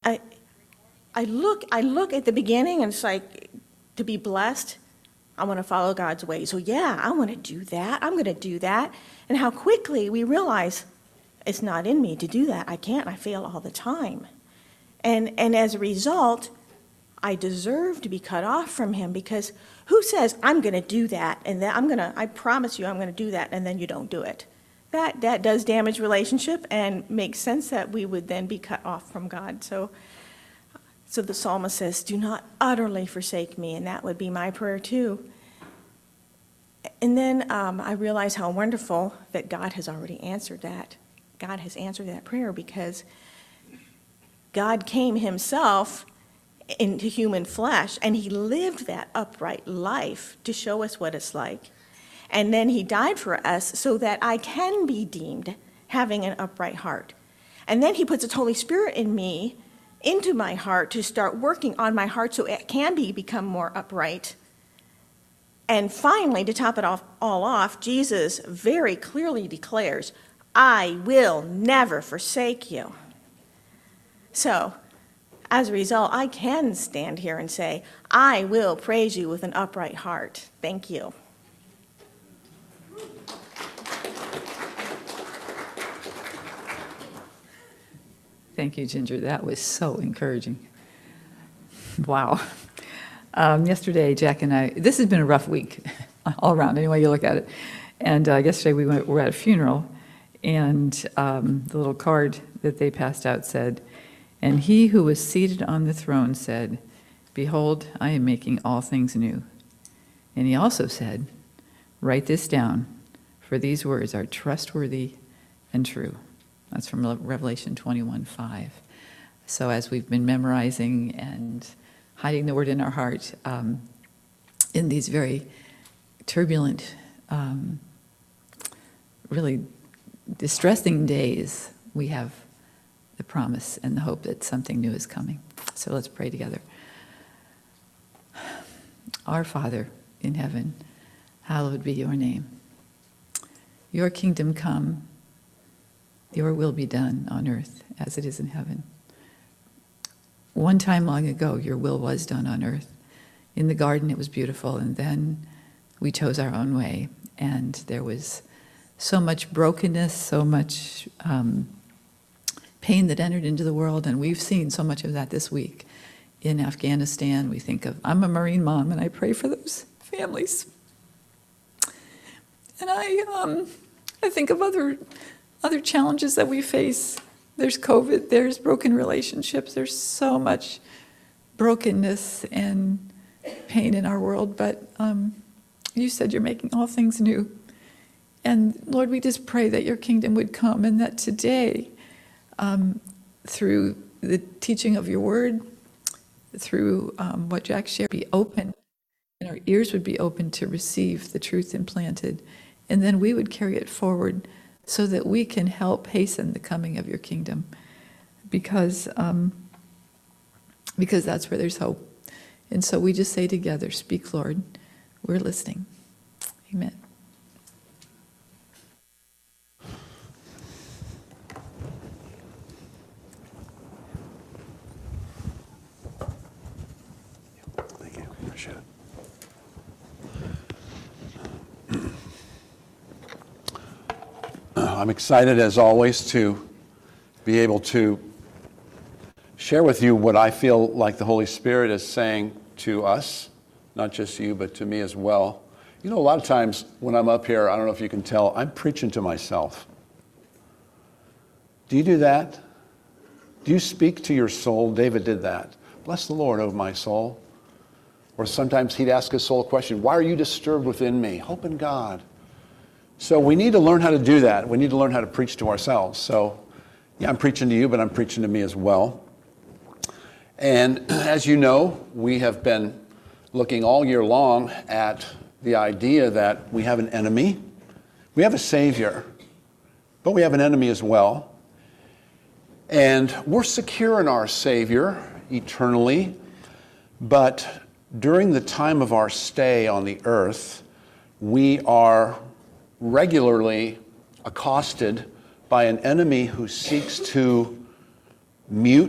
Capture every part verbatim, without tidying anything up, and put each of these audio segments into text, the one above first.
I, I look, I look at the beginning and it's like, to be blessed, I want to follow God's way. So yeah, I want to do that. I'm going to do that. And how quickly we realize it's not in me to do that. I can't. I fail all the time. And and as a result, I deserve to be cut off from him, because who says I'm going to do that and then I'm going to, I promise you I'm going to do that, and then you don't do it? That that does damage relationship and makes sense that we would then be cut off from God. So so the psalmist says, do not utterly forsake me, and that would be my prayer too. And then um, I realize how wonderful that God has already answered that. God has answered that prayer, because God came himself into human flesh, and he lived that upright life to show us what it's like. And then he died for us so that I can be deemed having an upright heart. And then he puts the Holy Spirit in me, into my heart, to start working on my heart so it can be become more upright. And finally, to top it off, all off, Jesus very clearly declares, I will never forsake you. So, as a result, I can stand here and say, I will praise you with an upright heart. Thank you. Thank you, Ginger. That was so encouraging. Wow. Um, yesterday, Jack and I, this has been a rough week, all around, any way you look at it. And uh, yesterday we went, were at a funeral, and um, the little card that they passed out said, and he who was seated on the throne said, behold, I am making all things new. And he also said, write this down, for these words are trustworthy and true. That's from Revelation twenty-one five. So as we've been memorizing and hiding the word in our heart, um, in these very turbulent, um, really distressing days, we have the promise and the hope that something new is coming. So let's pray together. Our Father in heaven, hallowed be your name. Your kingdom come, your will be done on earth as it is in heaven. One time long ago, your will was done on earth. In the garden, it was beautiful, and then we chose our own way, and there was so much brokenness, so much um, pain that entered into the world, and we've seen so much of that this week. In Afghanistan, we think of, I'm a Marine mom, and I pray for those families. And I, um, I think of other, other challenges that we face. There's COVID, there's broken relationships, there's so much brokenness and pain in our world, but um, you said you're making all things new. And Lord, we just pray that your kingdom would come, and that today, um, through the teaching of your word, through um, what Jack shared, be open, and our ears would be open to receive the truth implanted, and then we would carry it forward so that we can help hasten the coming of your kingdom, because um, because that's where there's hope. And so we just say together, speak, Lord, we're listening. Amen. Thank you. Appreciate it. I'm excited, as always, to be able to share with you what I feel like the Holy Spirit is saying to us, not just you, but to me as well. You know, a lot of times when I'm up here, I don't know if you can tell, I'm preaching to myself. Do you do that? Do you speak to your soul? David did that. Bless the Lord, O my soul. Or sometimes he'd ask his soul a question, why are you disturbed within me? Hope in God. So we need to learn how to do that. We need to learn how to preach to ourselves. So, yeah, I'm preaching to you, but I'm preaching to me as well. And as you know, we have been looking all year long at the idea that we have an enemy. We have a Savior, but we have an enemy as well. And we're secure in our Savior eternally, but during the time of our stay on the earth, we are regularly accosted by an enemy who seeks to mute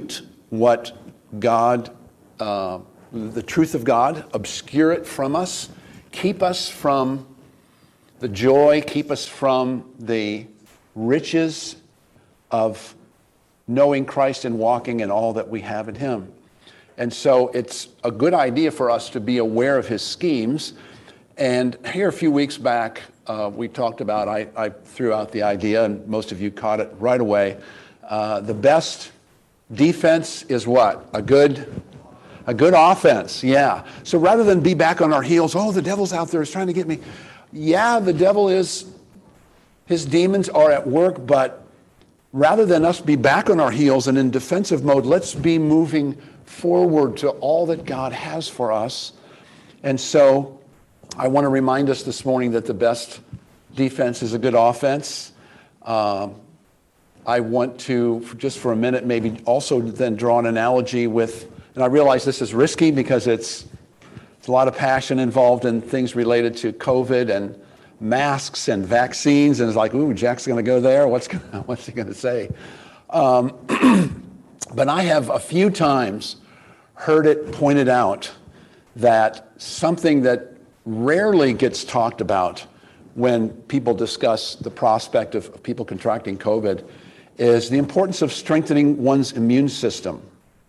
what God, uh, the truth of God, obscure it from us, keep us from the joy, keep us from the riches of knowing Christ and walking in all that we have in him. And so it's a good idea for us to be aware of his schemes. And here a few weeks back, uh, we talked about, I, I threw out the idea, and most of you caught it right away. Uh, the best defense is what? A good, a good offense, yeah. So rather than be back on our heels, oh, the devil's out there, he's trying to get me. Yeah, the devil is, his demons are at work, but rather than us be back on our heels and in defensive mode, let's be moving forward to all that God has for us. And so I want to remind us this morning that the best defense is a good offense. Um, I want to, for just for a minute, maybe also then draw an analogy with, and I realize this is risky because it's, it's a lot of passion involved in things related to COVID and masks and vaccines, and it's like, ooh, Jack's going to go there. What's gonna, what's he going to say? Um, but I have a few times heard it pointed out that something that rarely gets talked about when people discuss the prospect of, of people contracting COVID is the importance of strengthening one's immune system.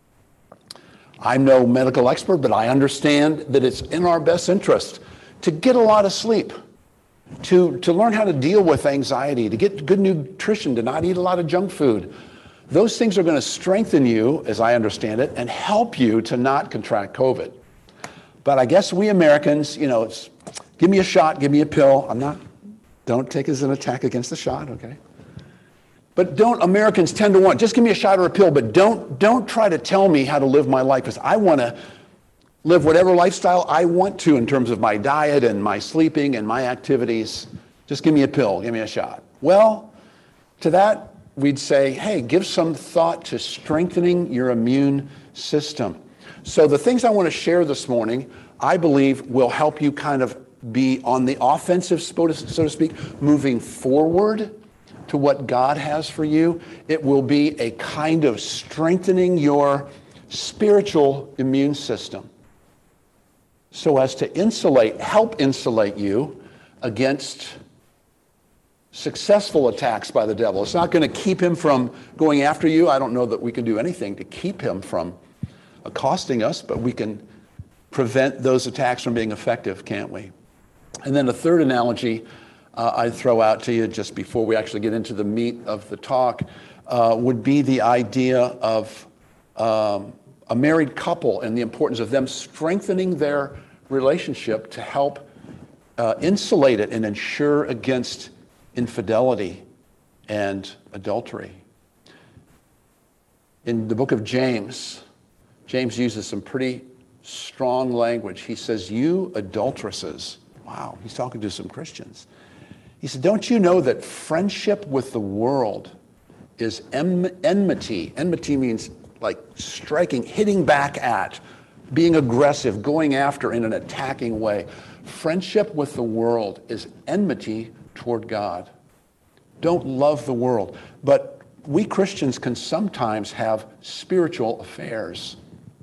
I'm no medical expert, but I understand that it's in our best interest to get a lot of sleep, to, to learn how to deal with anxiety, to get good nutrition, to not eat a lot of junk food. Those things are going to strengthen you, as I understand it, and help you to not contract COVID. But I guess we Americans, you know, it's give me a shot, give me a pill. I'm not, don't take it as an attack against the shot, okay? But don't Americans tend to want, just give me a shot or a pill, but don't, don't try to tell me how to live my life, because I want to live whatever lifestyle I want to in terms of my diet and my sleeping and my activities. Just give me a pill, give me a shot. Well, to that, we'd say, hey, give some thought to strengthening your immune system. So the things I want to share this morning, I believe will help you kind of be on the offensive, so to speak, moving forward to what God has for you. It will be a kind of strengthening your spiritual immune system so as to insulate, help insulate you against successful attacks by the devil. It's not going to keep him from going after you. I don't know that we can do anything to keep him from accosting us, but we can prevent those attacks from being effective, can't we? And then a third analogy uh, I'd throw out to you just before we actually get into the meat of the talk uh, would be the idea of um, a married couple and the importance of them strengthening their relationship to help uh, insulate it and ensure against infidelity and adultery. In the book of James, James uses some pretty strong language. He says, you adulteresses. Wow, he's talking to some Christians. He said, don't you know that friendship with the world is em- enmity? Enmity means like striking, hitting back at, being aggressive, going after in an attacking way. Friendship with the world is enmity toward God. Don't love the world. But we Christians can sometimes have spiritual affairs.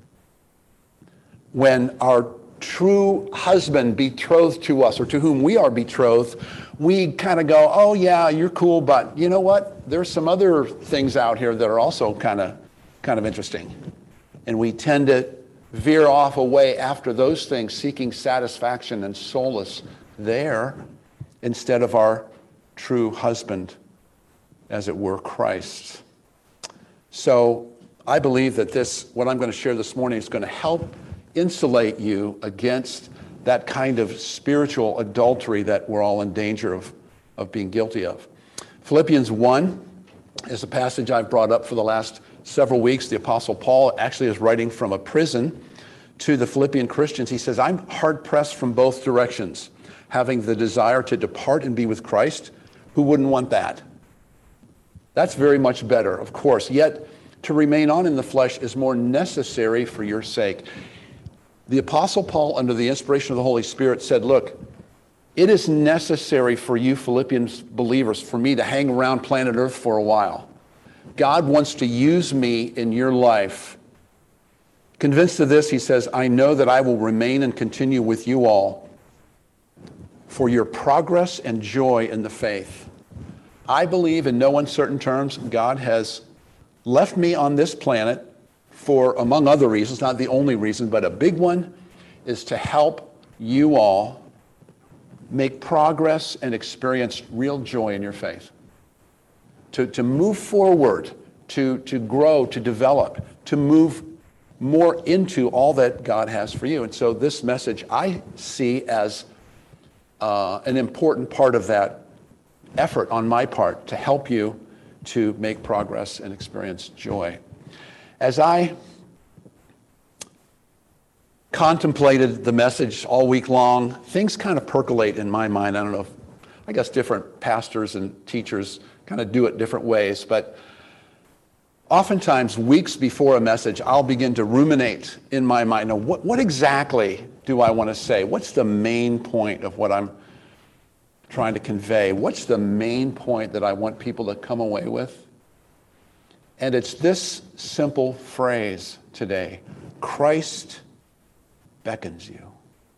When our true husband betrothed to us, or to whom we are betrothed, we kind of go, oh yeah, you're cool, but you know what? There's some other things out here that are also kind of kind of interesting. And we tend to veer off away after those things, seeking satisfaction and solace there instead of our true husband, as it were, Christ. So I believe that this, what I'm going to share this morning, is going to help insulate you against that kind of spiritual adultery that we're all in danger of, of being guilty of. Philippians one is a passage I've brought up for the last several weeks. The Apostle Paul actually is writing from a prison to the Philippian Christians. He says, I'm hard-pressed from both directions, having the desire to depart and be with Christ. Who wouldn't want that? That's very much better, of course. Yet to remain on in the flesh is more necessary for your sake. The Apostle Paul, under the inspiration of the Holy Spirit, said, look, it is necessary for you Philippians believers, for me to hang around planet Earth for a while. God wants to use me in your life Convinced of this, he says, I know that I will remain and continue with you all for your progress and joy in the faith. I believe in no uncertain terms, God has left me on this planet for, among other reasons, not the only reason, but a big one, is to help you all make progress and experience real joy in your faith. To, to move forward, to, to grow, to develop, to move more into all that God has for you. And so this message I see as uh, an important part of that effort on my part to help you to make progress and experience joy. As I contemplated the message all week long, things kind of percolate in my mind. I don't know if, I guess different pastors and teachers kind of do it different ways, but oftentimes weeks before a message, I'll begin to ruminate in my mind, now what, what exactly do I want to say? What's the main point of what I'm trying to convey? What's the main point that I want people to come away with? And it's this simple phrase today: Christ beckons you.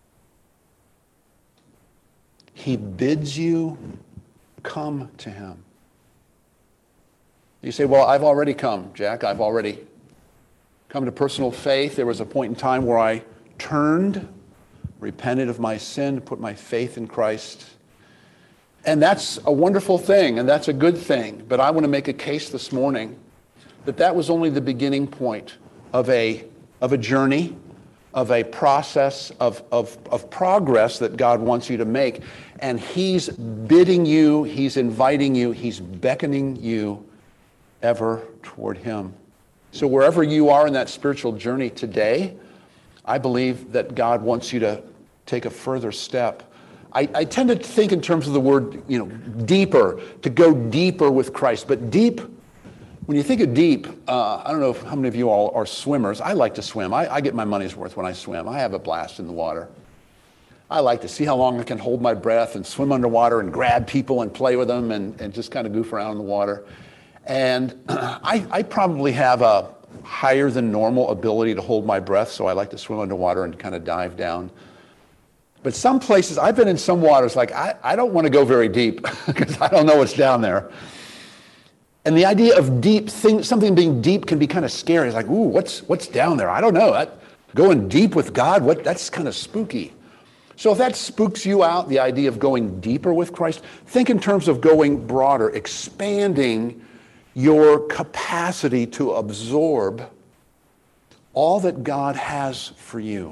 He bids you come to him. You say, well, I've already come, Jack. I've already come to personal faith. There was a point in time where I turned, repented of my sin, put my faith in Christ. And that's a wonderful thing, and that's a good thing. But I want to make a case this morning that that was only the beginning point of a, of a journey, of a process of, of, of progress that God wants you to make. And he's bidding you, he's inviting you, he's beckoning you ever toward him. So wherever you are in that spiritual journey today, I believe that God wants you to take a further step. I, I tend to think in terms of the word, you know, deeper, to go deeper with Christ. But deep, when you think of deep, uh, I don't know if, how many of you all are swimmers. I like to swim. I, I get my money's worth when I swim. I have a blast in the water. I like to see how long I can hold my breath and swim underwater and grab people and play with them and, and just kind of goof around in the water. And I, I probably have a higher than normal ability to hold my breath, so I like to swim underwater and kind of dive down. But some places, I've been in some waters, like I, I don't want to go very deep because I don't know what's down there. And the idea of deep, thing, something being deep can be kind of scary. It's like, ooh, what's, what's down there? I don't know. That, going deep with God, what, that's kind of spooky. So if that spooks you out, the idea of going deeper with Christ, think in terms of going broader, expanding your capacity to absorb all that God has for you.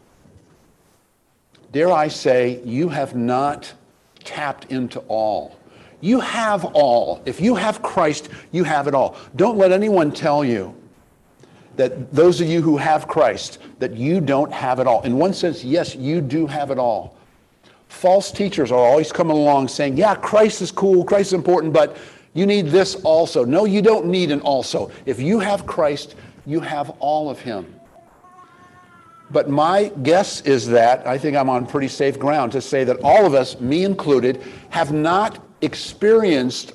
Dare I say, you have not tapped into all. You have all. If you have Christ, you have it all. Don't let anyone tell you that those of you who have Christ, that you don't have it all. In one sense, yes, you do have it all. False teachers are always coming along saying, yeah, Christ is cool, Christ is important, but you need this also. No, you don't need an also. If you have Christ, you have all of him. But my guess is that, I think I'm on pretty safe ground to say that all of us, me included, have not experienced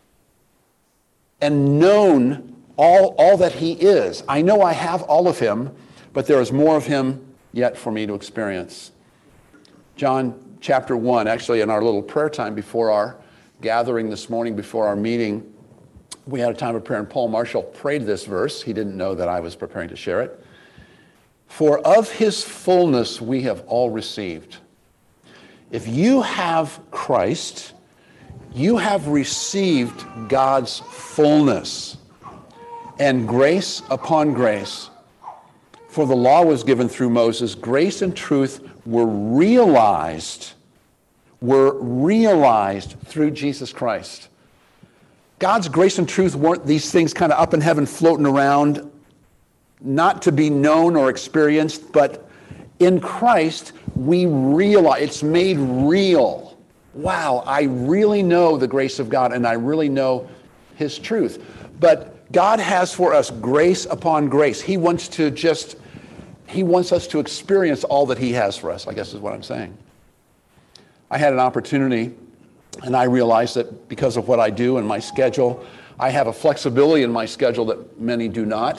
and known all, all that he is. I know I have all of him, but there is more of him yet for me to experience. John chapter one, actually in our little prayer time before our gathering this morning, before our meeting, we had a time of prayer, and Paul Marshall prayed this verse. He didn't know that I was preparing to share it. For of his fullness we have all received. If you have Christ, you have received God's fullness and grace upon grace. For the law was given through Moses. Grace and truth were realized, were realized through Jesus Christ. God's grace and truth weren't these things kind of up in heaven floating around, not to be known or experienced, but in Christ we realize, it's made real. Wow, I really know the grace of God and I really know his truth. But God has for us grace upon grace. He wants to just, he wants us to experience all that he has for us, I guess is what I'm saying. I had an opportunity, and I realized that because of what I do and my schedule, I have a flexibility in my schedule that many do not.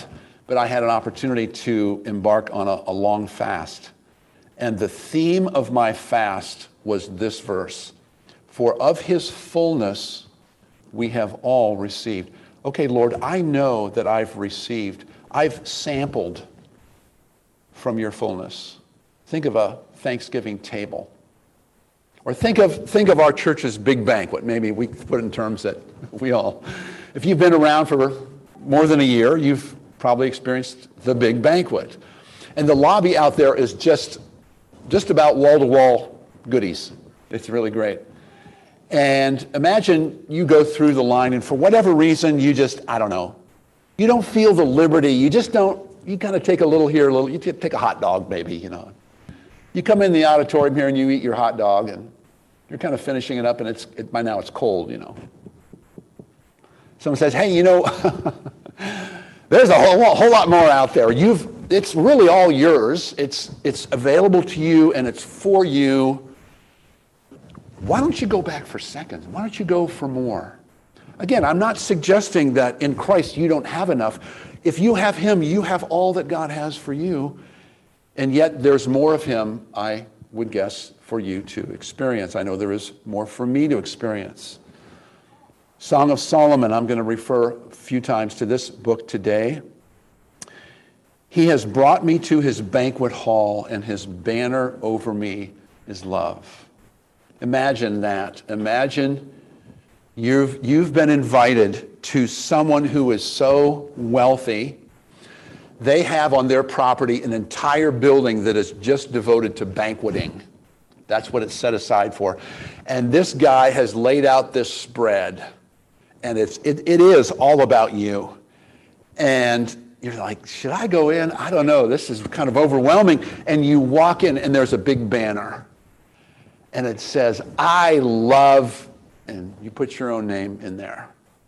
but I had an opportunity to embark on a, a long fast. And the theme of my fast was this verse: for of his fullness we have all received. Okay, Lord, I know that I've received, I've sampled from your fullness. Think of a Thanksgiving table. Or think of, think of our church's big banquet. Maybe we put it in terms that we all, if you've been around for more than a year, you've probably experienced the big banquet. And the lobby out there is just, just about wall-to-wall goodies. It's really great. And imagine you go through the line and for whatever reason, you just, I don't know, you don't feel the liberty. You just don't, you kind of take a little here, a little, you take a hot dog maybe, you know. You come in the auditorium here and you eat your hot dog and you're kind of finishing it up and it's, it, by now it's cold, you know. Someone says, hey, you know, there's a whole, whole lot more out there. You've, it's really all yours. It's, it's available to you and it's for you. Why don't you go back for seconds? Why don't you go for more? Again, I'm not suggesting that in Christ you don't have enough. If you have him, you have all that God has for you. And yet there's more of him, I would guess, for you to experience. I know there is more for me to experience. Song of Solomon, I'm going to refer a few times to this book today. He has brought me to his banquet hall, and his banner over me is love. Imagine that. Imagine you've, you've been invited to someone who is so wealthy. They have on their property an entire building that is just devoted to banqueting. That's what it's set aside for. And this guy has laid out this spread, and it's, it, it is all about you. And you're like, should I go in? I don't know. This is kind of overwhelming. And you walk in, and there's a big banner. And it says, I love, and you put your own name in there.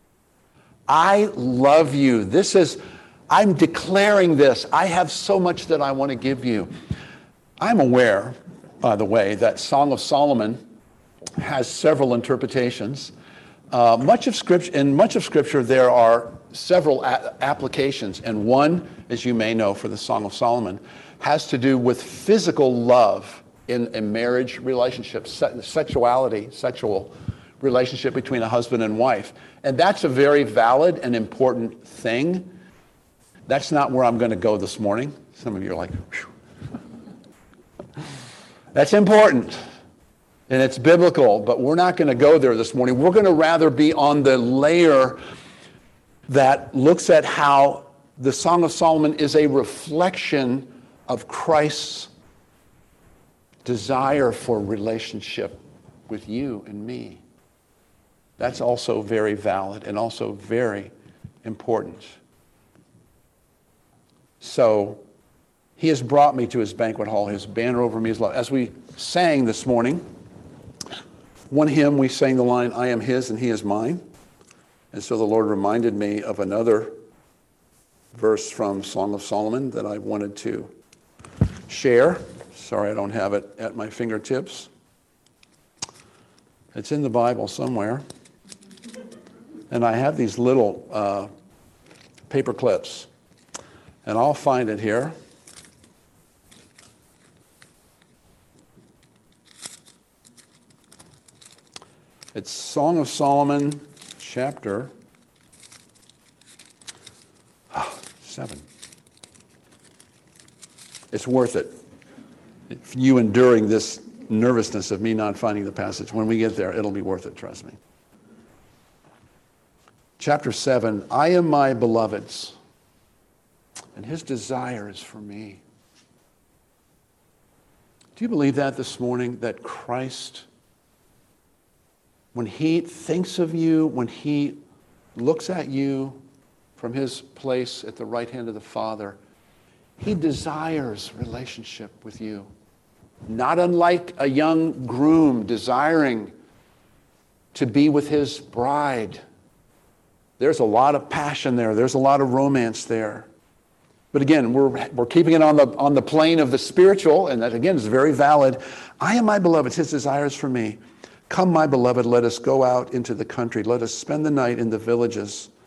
I love you. This is, I'm declaring this. I have so much that I want to give you. I'm aware, by the way, that Song of Solomon has several interpretations. Uh, much of scripture, in much of Scripture, there are several a- applications. And one, as you may know, for the Song of Solomon, has to do with physical love in a marriage relationship, se- sexuality, sexual relationship between a husband and wife. And that's a very valid and important thing. That's not where I'm going to go this morning. Some of you are like, whew. That's important. And it's biblical, but we're not going to go there this morning. We're going to rather be on the layer that looks at how the Song of Solomon is a reflection of Christ's desire for relationship with you and me. That's also very valid and also very important. So he has brought me to his banquet hall. His banner over me is love. As we sang this morning, one hymn we sang the line, I am his and he is mine. And so the Lord reminded me of another verse from Song of Solomon that I wanted to share. Sorry, I don't have it at my fingertips. It's in the Bible somewhere. And I have these little uh, paper clips. And I'll find it here. It's Song of Solomon, chapter oh, seven. It's worth it. If you enduring this nervousness of me not finding the passage, when we get there, it'll be worth it, trust me. Chapter seven, I am my beloved's, and his desire is for me. Do you believe that this morning, that Christ, when he thinks of you, when he looks at you from his place at the right hand of the Father, he desires relationship with you? Not unlike a young groom desiring to be with his bride. There's a lot of passion there. There's a lot of romance there. But again, we're, we're keeping it on the, on the plane of the spiritual, and that again is very valid. I am my beloved, his desires for me. Come, my beloved, let us go out into the country. Let us spend the night in the villages.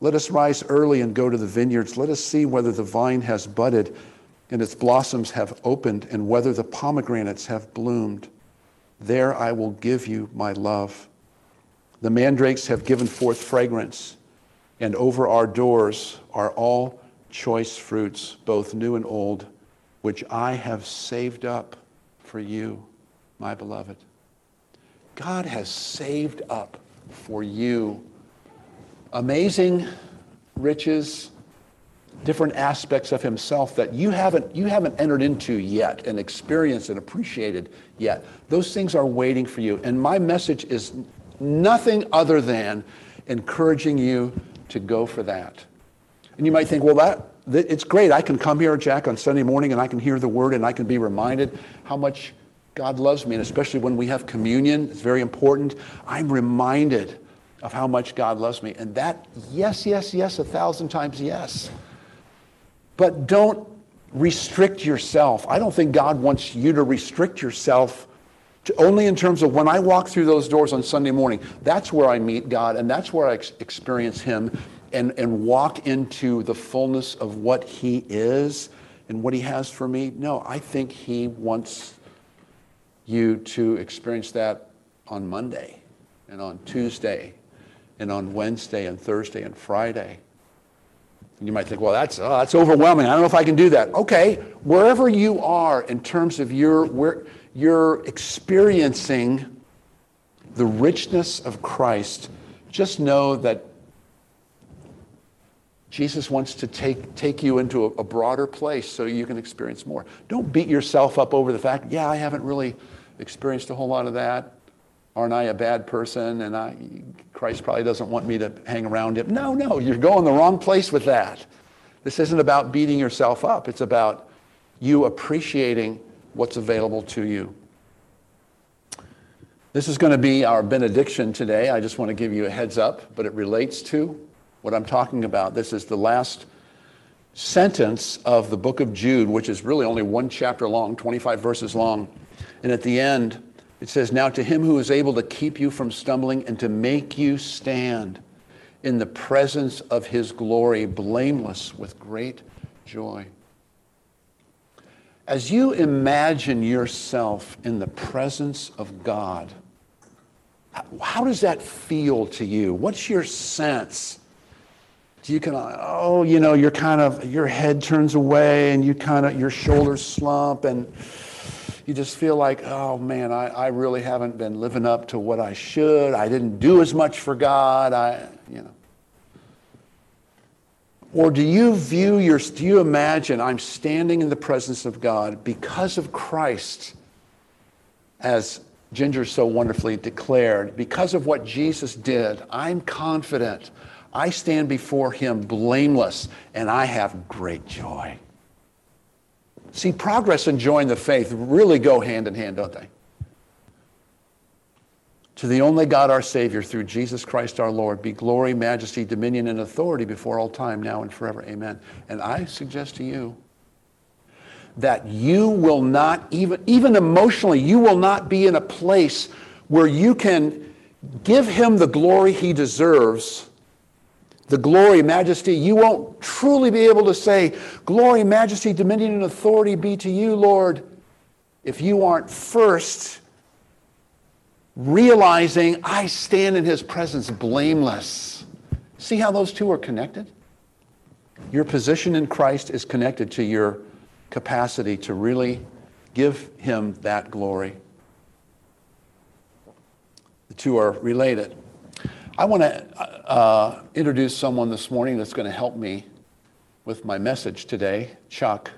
Let us rise early and go to the vineyards. Let us see whether the vine has budded and its blossoms have opened, and whether the pomegranates have bloomed. There I will give you my love. The mandrakes have given forth fragrance, and over our doors are all choice fruits, both new and old, which I have saved up for you, my beloved. God has saved up for you amazing riches, different aspects of himself that you haven't, you haven't entered into yet and experienced and appreciated yet. Those things are waiting for you. And my message is nothing other than encouraging you to go for that. And you might think, well, that, that it's great. I can come here, Jack, on Sunday morning, and I can hear the word, and I can be reminded how much God loves me. And especially when we have communion, it's very important. I'm reminded of how much God loves me. And that, yes, yes, yes, a thousand times yes. But don't restrict yourself. I don't think God wants you to restrict yourself to only in terms of when I walk through those doors on Sunday morning. That's where I meet God, and that's where I ex- experience him and, and walk into the fullness of what he is and what he has for me. No, I think he wants you to experience that on Monday and on Tuesday and on Wednesday and Thursday and Friday. And you might think, well, that's, oh, that's overwhelming. I don't know if I can do that. Okay, wherever you are in terms of your, where you're experiencing the richness of Christ, just know that Jesus wants to take, take you into a, a broader place so you can experience more. Don't beat yourself up over the fact, yeah, I haven't really experienced a whole lot of that. Aren't I a bad person? And I, Christ probably doesn't want me to hang around him. No, no, you're going the wrong place with that. This isn't about beating yourself up. It's about you appreciating what's available to you. This is going to be our benediction today. I just want to give you a heads up, but it relates to what I'm talking about. This is the last sentence of the book of Jude, which is really only one chapter long, twenty-five verses long. And at the end, it says, now to him who is able to keep you from stumbling and to make you stand in the presence of his glory, blameless with great joy. As you imagine yourself in the presence of God, how does that feel to you? What's your sense? Do you kind of, oh, you know, you're kind of, your head turns away and you kind of, your shoulders slump and you just feel like, oh man, I, I really haven't been living up to what I should. I didn't do as much for God. I, you know. Or do you view your, do you imagine I'm standing in the presence of God because of Christ, as Ginger so wonderfully declared, because of what Jesus did, I'm confident. I stand before him blameless and I have great joy. See, progress and joy in the faith really go hand in hand, don't they? To the only God, our Savior, through Jesus Christ our Lord, be glory, majesty, dominion, and authority before all time, now and forever. Amen. And I suggest to you that you will not, even, even emotionally, you will not be in a place where you can give him the glory he deserves. The glory, majesty, you won't truly be able to say, glory, majesty, dominion, and authority be to you, Lord, if you aren't first realizing I stand in his presence blameless. See how those two are connected? Your position in Christ is connected to your capacity to really give him that glory. The two are related. I want to uh, introduce someone this morning that's going to help me with my message today, Chuck.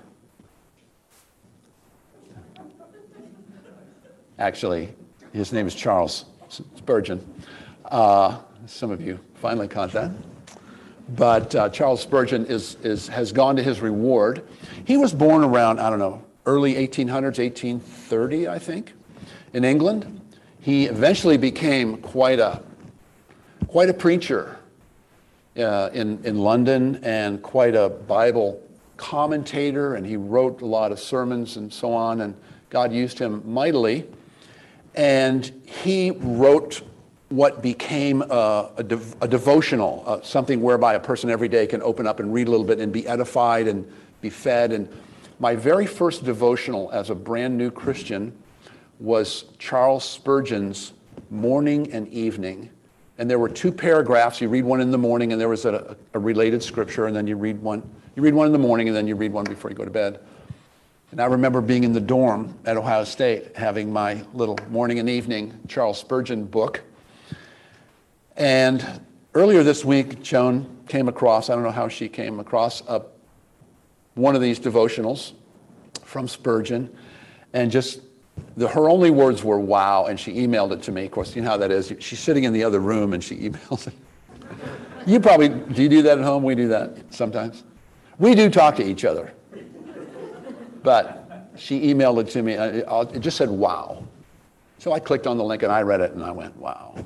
Actually, his name is Charles Spurgeon. Uh, some of you finally caught that. But uh, Charles Spurgeon is, is, has gone to his reward. He was born around, I don't know, early eighteen hundreds, eighteen thirty, I think, in England. He eventually became quite a quite a preacher uh, in, in London and quite a Bible commentator, and he wrote a lot of sermons and so on, and God used him mightily. And he wrote what became a, a, dev, a devotional, uh, something whereby a person every day can open up and read a little bit and be edified and be fed. And my very first devotional as a brand new Christian was Charles Spurgeon's Morning and Evening. And there were two paragraphs. You read one in the morning, and there was a, a related scripture, and then you read one. You read one in the morning, and then you read one before you go to bed. And I remember being in the dorm at Ohio State, having my little Morning and Evening Charles Spurgeon book. And earlier this week, Joan came across, I don't know how she came across, a, one of these devotionals from Spurgeon, and just The, her only words were, wow, and she emailed it to me. Of course, you know how that is. She's sitting in the other room, and she emails it. You probably, do you do that at home? We do that sometimes. We do talk to each other. But she emailed it to me. It, it just said, wow. So I clicked on the link, and I read it, and I went, wow.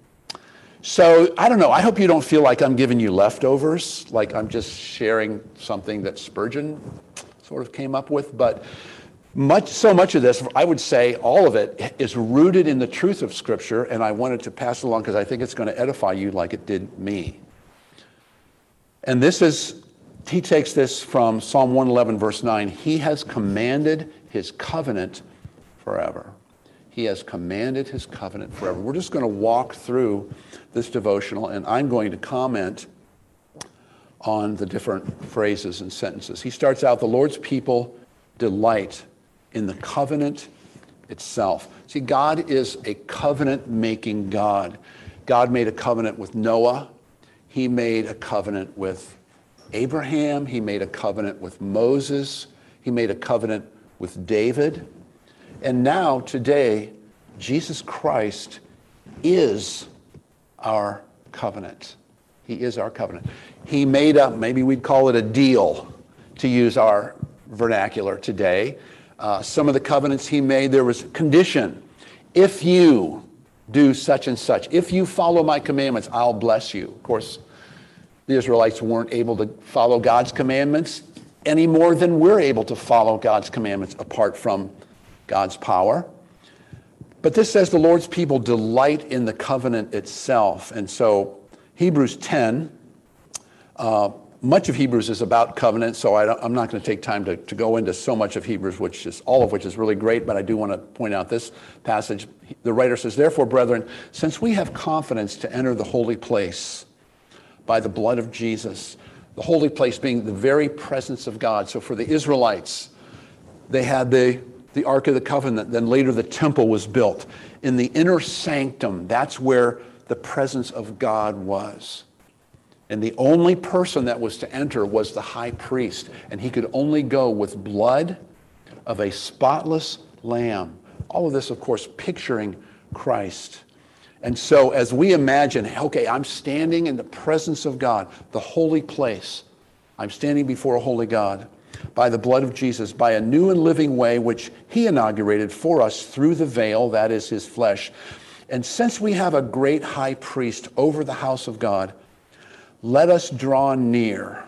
So, I don't know. I hope you don't feel like I'm giving you leftovers, like I'm just sharing something that Spurgeon sort of came up with, but Much, so much of this, I would say all of it, is rooted in the truth of Scripture, and I wanted to pass it along because I think it's going to edify you like it did me. And this is, he takes this from Psalm one eleven, verse nine. He has commanded his covenant forever. He has commanded his covenant forever. We're just going to walk through this devotional, and I'm going to comment on the different phrases and sentences. He starts out, the Lord's people delight in the covenant itself. See, God is a covenant-making God. God made a covenant with Noah. He made a covenant with Abraham. He made a covenant with Moses. He made a covenant with David. And now, today, Jesus Christ is our covenant. He is our covenant. He made up, maybe we'd call it a deal, to use our vernacular today. Uh, some of the covenants he made, there was a condition. If you do such and such, if you follow my commandments, I'll bless you. Of course, the Israelites weren't able to follow God's commandments any more than we're able to follow God's commandments apart from God's power. But this says the Lord's people delight in the covenant itself. And so Hebrews ten, uh, much of Hebrews is about covenant, so I I'm not going to take time to, to go into so much of Hebrews, which is all of which is really great, but I do want to point out this passage. The writer says, therefore, brethren, since we have confidence to enter the holy place by the blood of Jesus, the holy place being the very presence of God. So for the Israelites, they had the, the Ark of the Covenant, then later the temple was built. In the inner sanctum, that's where the presence of God was. And the only person that was to enter was the high priest. And he could only go with blood of a spotless lamb. All of this, of course, picturing Christ. And so as we imagine, okay, I'm standing in the presence of God, the holy place. I'm standing before a holy God by the blood of Jesus, by a new and living way which he inaugurated for us through the veil, that is his flesh. And since we have a great high priest over the house of God, let us draw near.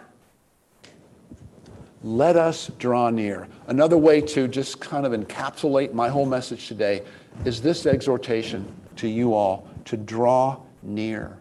Let us draw near. Another way to just kind of encapsulate my whole message today is this exhortation to you all to draw near.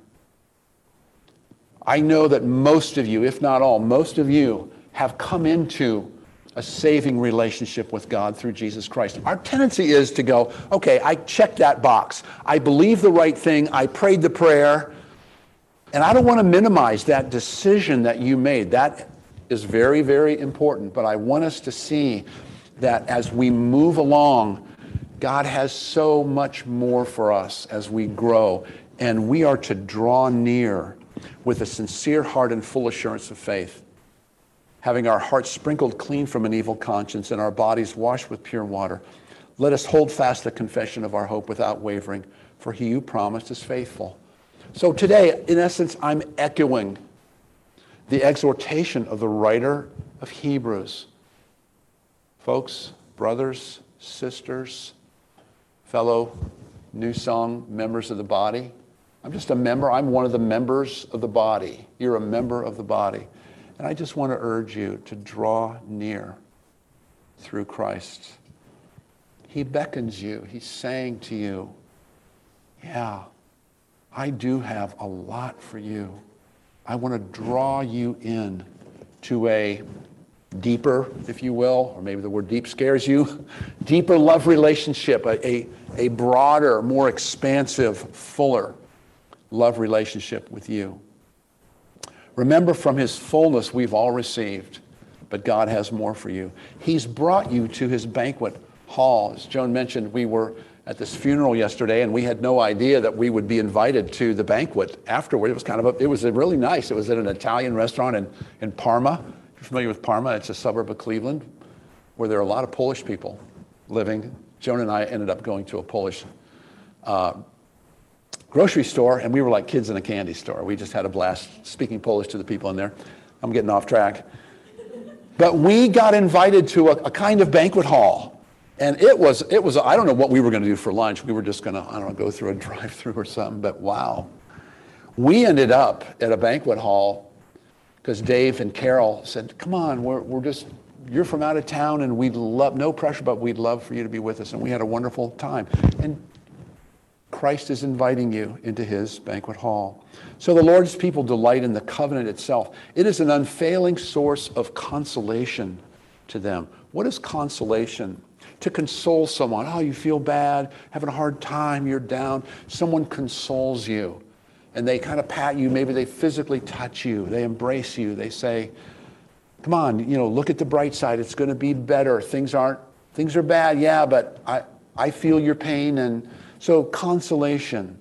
I know that most of you, if not all, most of you have come into a saving relationship with God through Jesus Christ. Our tendency is to go, okay, I checked that box. I believe the right thing. I prayed the prayer. And I don't want to minimize that decision that you made. That is very, very important. But I want us to see that as we move along, God has so much more for us as we grow. And we are to draw near with a sincere heart and full assurance of faith, having our hearts sprinkled clean from an evil conscience and our bodies washed with pure water. Let us hold fast the confession of our hope without wavering, for he who promised is faithful. So today, in essence, I'm echoing the exhortation of the writer of Hebrews. Folks, brothers, sisters, fellow New Song members of the body, I'm just a member. I'm one of the members of the body. You're a member of the body. And I just want to urge you to draw near through Christ. He beckons you. He's saying to you, yeah, I do have a lot for you. I want to draw you in to a deeper, if you will, or maybe the word deep scares you, deeper love relationship, a, a, a broader, more expansive, fuller love relationship with you. Remember, from his fullness we've all received, but God has more for you. He's brought you to his banquet hall. As Joan mentioned, we were at this funeral yesterday, and we had no idea that we would be invited to the banquet afterward. It was kind of a, it was a really nice. It was at an Italian restaurant in, in Parma. If you're familiar with Parma, it's a suburb of Cleveland, where there are a lot of Polish people living. Joan and I ended up going to a Polish uh, grocery store, and we were like kids in a candy store. We just had a blast speaking Polish to the people in there. I'm getting off track. But we got invited to a, a kind of banquet hall. And it was, it was, I don't know what we were going to do for lunch. We were just going to, I don't know, go through a drive-through or something, but wow. We ended up at a banquet hall because Dave and Carol said, come on, we're, we're just, you're from out of town and we'd love, no pressure, but we'd love for you to be with us. And we had a wonderful time. And Christ is inviting you into his banquet hall. So the Lord's people delight in the covenant itself. It is an unfailing source of consolation to them. What is consolation? To console someone. Oh, you feel bad, having a hard time, you're down. Someone consoles you, and they kind of pat you. Maybe they physically touch you. They embrace you. They say, come on, you know, look at the bright side. It's going to be better. Things aren't, things are bad, yeah, but I, I feel your pain. And so consolation.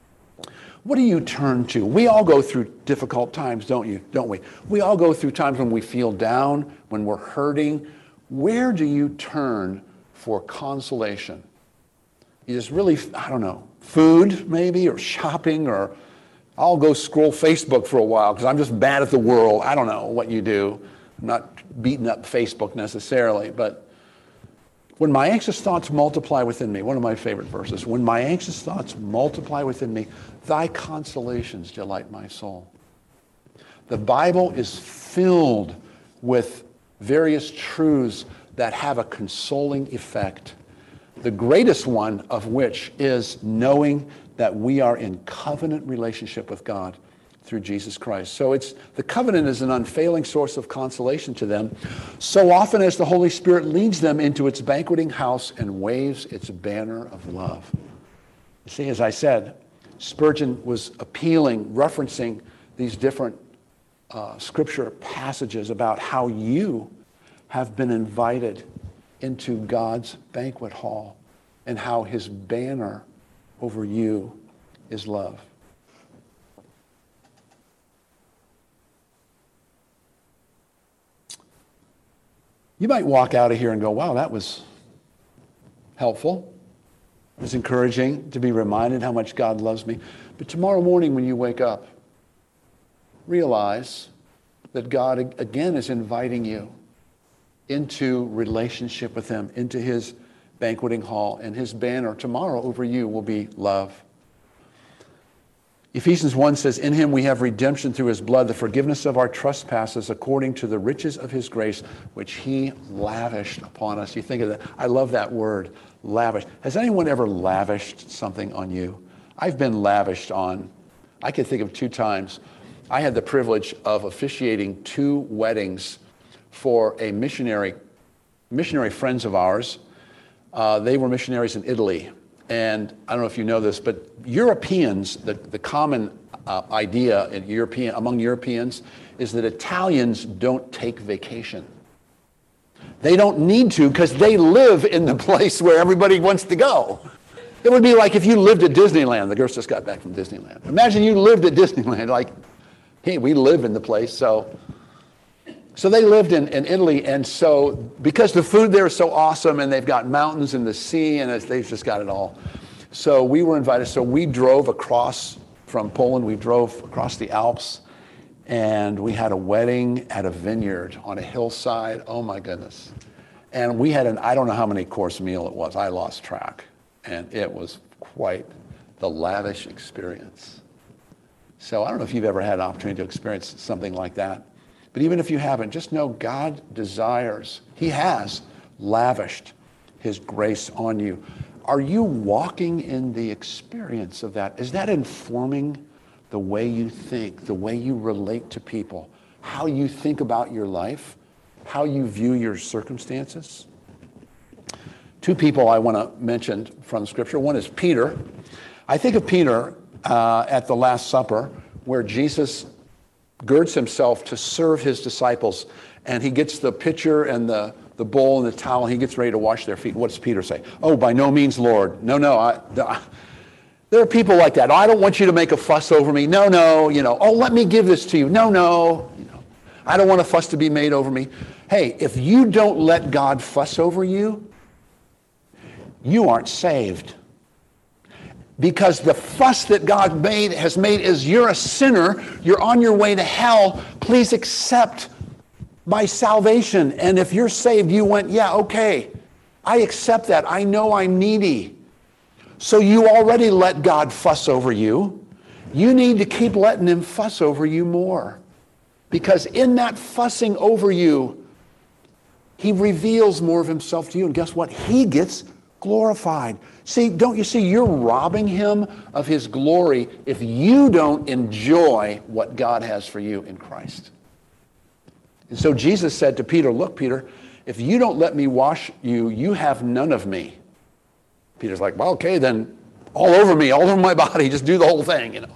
What do you turn to? We all go through difficult times, don't you? Don't we? We all go through times when we feel down, when we're hurting. Where do you turn for consolation? You just really, I don't know, food maybe, or shopping, or I'll go scroll Facebook for a while because I'm just bad at the world. I don't know what you do. I'm not beating up Facebook necessarily, but when my anxious thoughts multiply within me, one of my favorite verses, when my anxious thoughts multiply within me, thy consolations delight my soul. The Bible is filled with various truths that have a consoling effect, the greatest one of which is knowing that we are in covenant relationship with God through Jesus Christ. So it's the covenant is an unfailing source of consolation to them, so often as the Holy Spirit leads them into its banqueting house and waves its banner of love. You see, as I said, Spurgeon was appealing, referencing these different uh, scripture passages about how you have been invited into God's banquet hall and how his banner over you is love. You might walk out of here and go, wow, that was helpful. It was encouraging to be reminded how much God loves me. But tomorrow morning when you wake up, realize that God again is inviting you into relationship with him, into his banqueting hall, and his banner tomorrow over you will be love. Ephesians one says, in him we have redemption through his blood, the forgiveness of our trespasses according to the riches of his grace, which he lavished upon us. You think of that. I love that word, lavish. Has anyone ever lavished something on you? I've been lavished on. I can think of two times. I had the privilege of officiating two weddings for a missionary, missionary friends of ours. Uh, they were missionaries in Italy. And I don't know if you know this, but Europeans, the, the common uh, idea in European, among Europeans is that Italians don't take vacation. They don't need to because they live in the place where everybody wants to go. It would be like if you lived at Disneyland. The girls just got back from Disneyland. Imagine you lived at Disneyland. Like, hey, we live in the place, so... So they lived in, in Italy, and so because the food there is so awesome, and they've got mountains and the sea, and it's, they've just got it all. So we were invited. So we drove across from Poland. We drove across the Alps, and we had a wedding at a vineyard on a hillside. Oh my goodness! And we had an I don't know how many course meal it was. I lost track, and it was quite the lavish experience. So I don't know if you've ever had an opportunity to experience something like that. But even if you haven't, just know God desires, he has lavished his grace on you. are you walking in the experience of that? Is that informing the way you think, the way you relate to people, how you think about your life, how you view your circumstances? Two people I want to mention from Scripture. One is Peter. I think of Peter uh, at the Last Supper, where Jesus girds himself to serve his disciples, and he gets the pitcher and the, the bowl and the towel, and he gets ready to wash their feet. What does Peter say? Oh, by no means, Lord. No, no. I, I, there are people like that. Oh, I don't want you to make a fuss over me. No, no. You know. Oh, let me give this to you. No, no. You know. I don't want a fuss to be made over me. Hey, if you don't let God fuss over you, you aren't saved. Because the fuss that God made has made is you're a sinner, you're on your way to hell, please accept my salvation. And if you're saved, you went, yeah, okay, I accept that. I know I'm needy. So you already let God fuss over you. You need to keep letting him fuss over you more. Because in that fussing over you, he reveals more of himself to you. And guess what? He gets glorified. See, don't you see, you're robbing him of his glory if you don't enjoy what God has for you in Christ. And so Jesus said to Peter, look, Peter, if you don't let me wash you, you have none of me. Peter's like, well, okay, then all over me, all over my body, just do the whole thing, you know.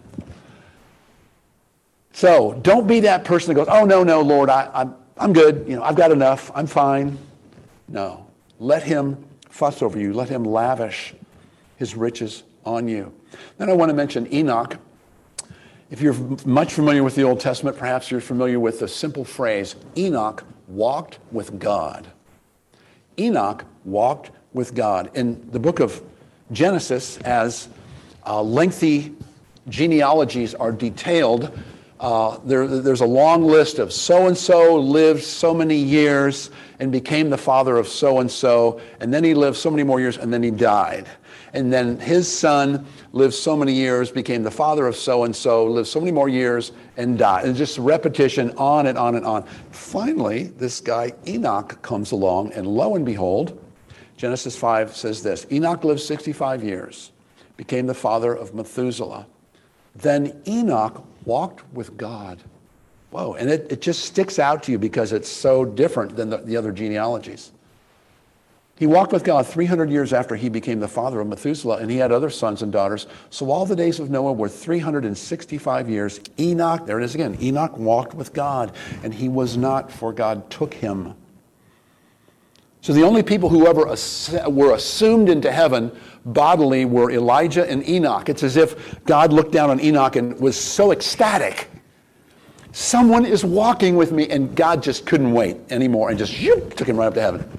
So don't be that person that goes, oh, no, no, Lord, I, I'm, I'm good. You know, I've got enough. I'm fine. No. Let him fuss over you. Let him lavish his riches on you. Then I want to mention Enoch. If you're much familiar with the Old Testament, perhaps you're familiar with the simple phrase, Enoch walked with God. Enoch walked with God. In the book of Genesis, as uh, lengthy genealogies are detailed, uh, there, there's a long list of so-and-so lived so many years and became the father of so-and-so, and then he lived so many more years, and then he died. And then his son lived so many years, became the father of so-and-so, lived so many more years, and died. And just repetition, on and on and on. Finally, this guy Enoch comes along, and lo and behold, Genesis five says this, Enoch lived sixty-five years, became the father of Methuselah. Then Enoch walked with God. Whoa, and it, it just sticks out to you because it's so different than the, the other genealogies. He walked with God three hundred years after he became the father of Methuselah, and he had other sons and daughters. So all the days of Noah were three hundred sixty-five years. Enoch, there it is again, Enoch walked with God, and he was not, for God took him. So the only people who ever ass- were assumed into heaven bodily were Elijah and Enoch. It's as if God looked down on Enoch and was so ecstatic. Someone is walking with me, and God just couldn't wait anymore and just shoop, took him right up to heaven.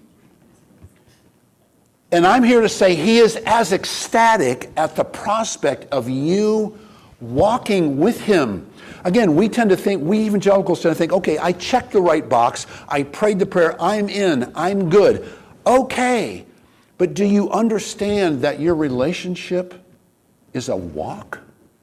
And I'm here to say he is as ecstatic at the prospect of you walking with him. Again, we tend to think, we evangelicals tend to think, okay, I checked the right box, I prayed the prayer, I'm in, I'm good. Okay, but do you understand that your relationship is a walk?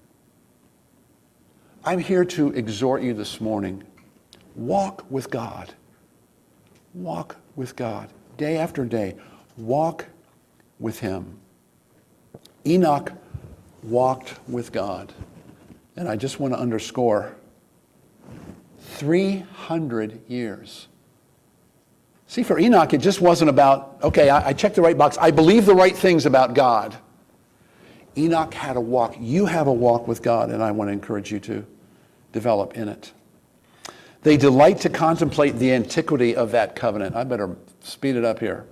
I'm here to exhort you this morning. Walk with God. Walk with God. Day after day, walk with him. Enoch walked with God. And I just want to underscore, three hundred years. See, for Enoch, it just wasn't about, okay, I, I checked the right box. I believe the right things about God. Enoch had a walk. You have a walk with God, and I want to encourage you to develop in it. They delight to contemplate the antiquity of that covenant. I better speed it up here.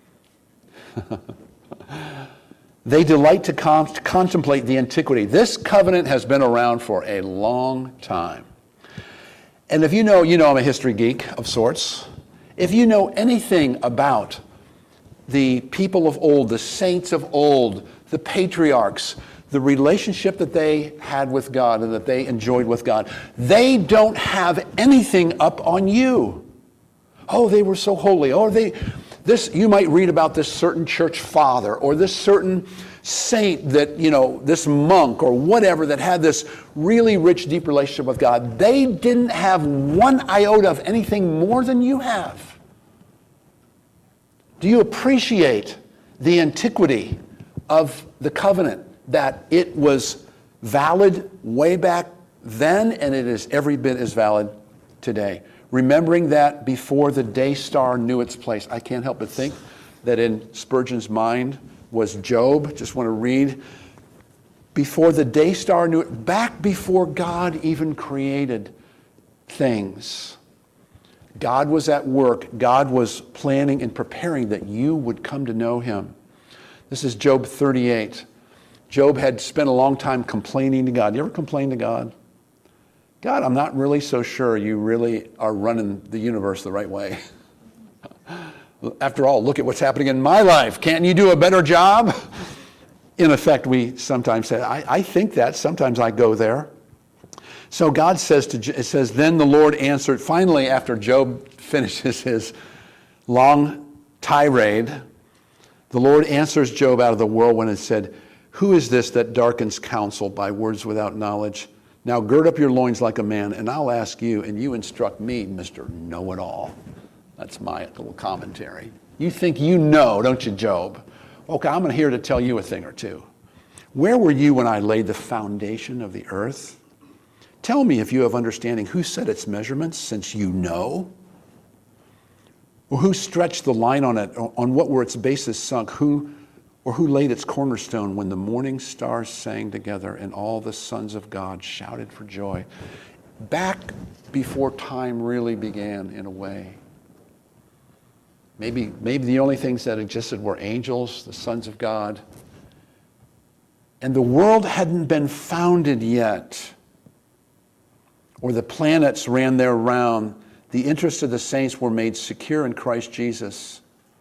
They delight to con- contemplate the antiquity. This covenant has been around for a long time. And if you know, you know I'm a history geek of sorts. If you know anything about the people of old, the saints of old, the patriarchs, the relationship that they had with God and that they enjoyed with God, they don't have anything up on you. Oh, they were so holy. Oh, they... This, you might read about this certain church father or this certain saint that, you know, this monk or whatever that had this really rich, deep relationship with God. They didn't have one iota of anything more than you have. Do you appreciate the antiquity of the covenant, that it was valid way back then and it is every bit as valid today. Remembering that before the day star knew its place. I can't help but think that in Spurgeon's mind was Job. Just want to read. Before the day star knew it, back before God even created things, God was at work. God was planning and preparing that you would come to know him. This is Job thirty-eight. Job had spent a long time complaining to God. You ever complain to God? God, I'm not really so sure you really are running the universe the right way. After all, look at what's happening in my life. Can't you do a better job? In effect, we sometimes say, I, I think that. Sometimes I go there. So God says, to, it says, then the Lord answered, finally, after Job finishes his long tirade, the Lord answers Job out of the whirlwind and said, who is this that darkens counsel by words without knowledge? Now gird up your loins like a man, and I'll ask you, and you instruct me, Mister Know-it-all. That's my little commentary. You think you know, don't you, Job? Okay, I'm here to tell you a thing or two. Where were you when I laid the foundation of the earth? Tell me if you have understanding. Who set its measurements, since you know? Or who stretched the line on it? On what were its bases sunk? Who, or who laid its cornerstone when the morning stars sang together and all the sons of God shouted for joy? Back before time really began, in a way. Maybe, maybe the only things that existed were angels, the sons of God. And the world hadn't been founded yet. Or the planets ran their round. The interests of the saints were made secure in Christ Jesus.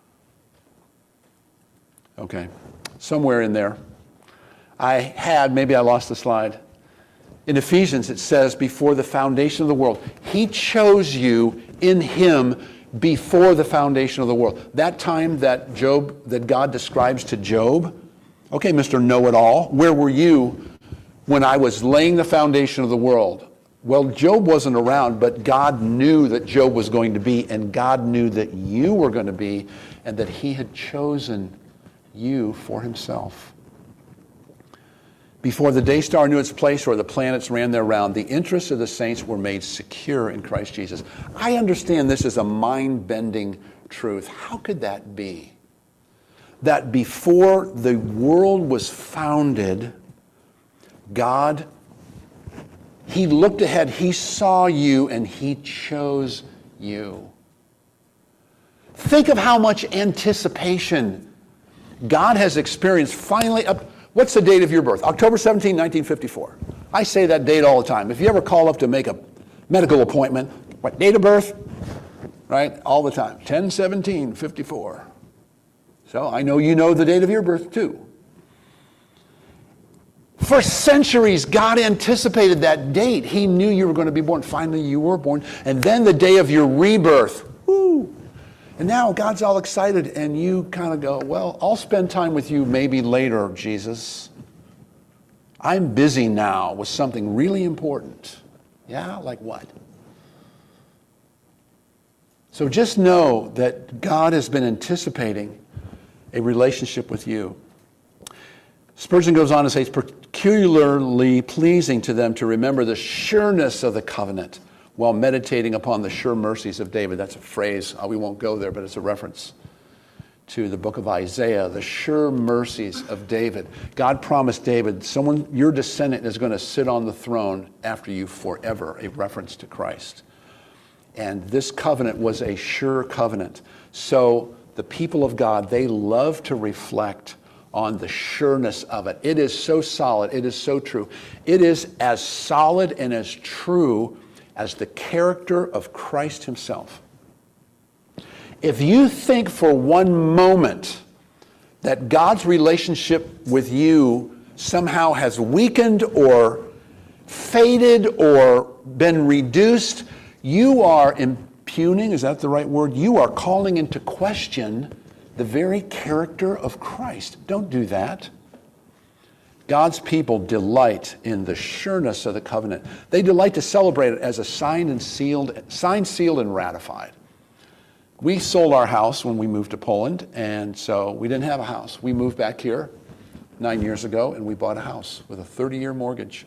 Okay, somewhere in there. I had, maybe I lost the slide. In Ephesians it says, before the foundation of the world, he chose you in him before the foundation of the world. That time that Job, that God describes to Job, okay, Mister Know-it-all, where were you when I was laying the foundation of the world? Well, Job wasn't around, but God knew that Job was going to be, and God knew that you were going to be, and that he had chosen you for himself. Before the day star knew its place or the planets ran their round, the interests of the saints were made secure in Christ Jesus. I understand this is a mind-bending truth. How could that be? That before the world was founded, God, he looked ahead, he saw you, and he chose you. Think of how much anticipation God has experienced finally up. What's the date of your birth? October seventeenth, nineteen fifty-four. I say that date all the time. If you ever call up to make a medical appointment, what date of birth? Right? All the time. ten seventeen fifty-four. So I know you know the date of your birth too. For centuries, God anticipated that date. He knew you were going to be born. Finally, you were born. And then the day of your rebirth. Woo! And now God's all excited, and you kind of go, well, I'll spend time with you maybe later, Jesus. I'm busy now with something really important. Yeah, like what? So just know that God has been anticipating a relationship with you. Spurgeon goes on to say, it's peculiarly pleasing to them to remember the sureness of the covenant while meditating upon the sure mercies of David. That's a phrase, uh, we won't go there, but it's a reference to the book of Isaiah, the sure mercies of David. God promised David, someone, your descendant is going to sit on the throne after you forever, a reference to Christ. And this covenant was a sure covenant. So the people of God, they love to reflect on the sureness of it. It is so solid, it is so true. It is as solid and as true as the character of Christ himself. If you think for one moment that God's relationship with you somehow has weakened or faded or been reduced, you are impugning, is that the right word? You are calling into question the very character of Christ. Don't do that. God's people delight in the sureness of the covenant. They delight to celebrate it as a signed and sealed, signed, sealed, and ratified. we sold our house when we moved to Poland, and so we didn't have a house. We moved back here nine years ago, and we bought a house with a thirty-year mortgage.